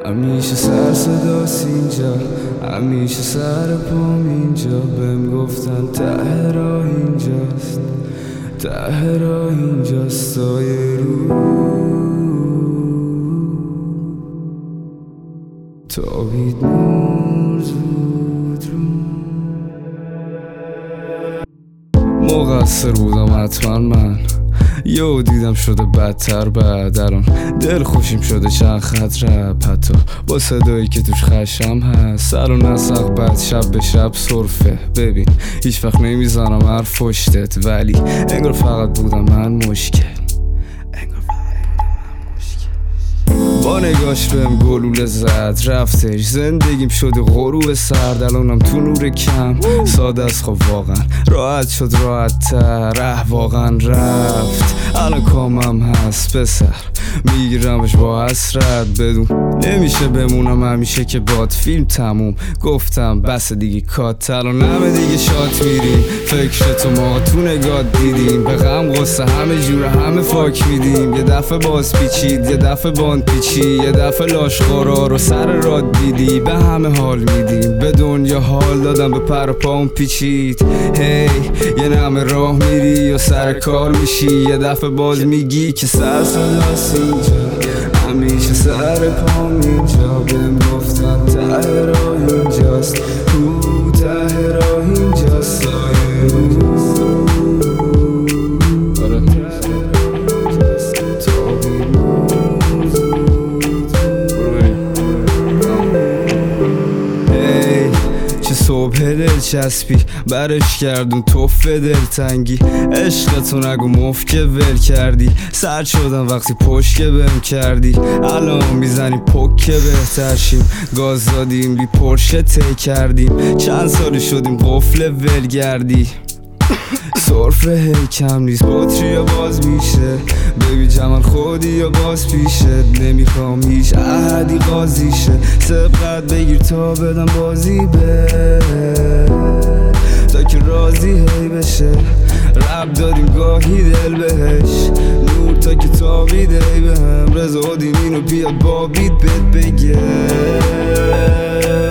همیشه سر صداست اینجا، همیشه سر پام اینجا. بهم گفتن ته راه اینجاست، ته راه اینجاست. سایه رو تابید نور زود رو. مقصر بودم حتما من، یهو دیدم شده بدتر. بعد الان دل خوشیم شده چند خط رپ، حتی با صدایی که توش خشم هست. سر و نسق بعد شب به شب سرفه. ببین هیچ وقت نمیزنم حرف پشتت، ولی انگار فقط بودم من مشکل. با نگاش بهم گلوله زد رفتش. زندگیم شده غروب سرد، الانم تو نور کم. ساده است خب واقعا، راحت شد راحت تر. واقعا رفت الان کامم هست پسر، میگیرمش با حسرت. بدون نمیشه بمونم همیشه که باد فیلم تموم. گفتم بس دیگه کات، الان همه دیگه شات میریم. فکر تو ما تو نگاه دیدیم، به غم غصه همه جوره همه فاک میدیم. یه دفعه باز پیچید، یه دفعه باند پیچی، یه دفعه لاشخورا رو سر راد دیدی. به همه حال میدیم، به دنیا حال دادم، به پر و پام پیچید. هی یه نمه راه میری یا سر کار میشی، یه دفعه باز میگی که سر صداست اینجا، همیشه سر پام اینجا. بهم گفتن ته راه اینجاست، ته راه اینجاست. سایه رو صبح دل چسبی برش کردون توف دل تنگی. عشقتو نگو مفت که ول کردی، سرد شدم وقتی پشت که بهم کردی. الان میزنی پک که بهتر شیم، گاز دادیم بی پرشه تی کردیم. چند سالی شدیم قفل ولگردی، سرفه هی کم نیست، بطری یا باز میشه. ببی جمال خودی یا باز پیشت، نمیخوام هیچ احدی قاضیشه. سبقت بگیر تا بدم بازی به، تا که راضی هی بشه. رب دادیم گاهی دل بهش، نور تا که تابیده ای بهم. رضا دیم اینو بیاد با بیت بهت بگه.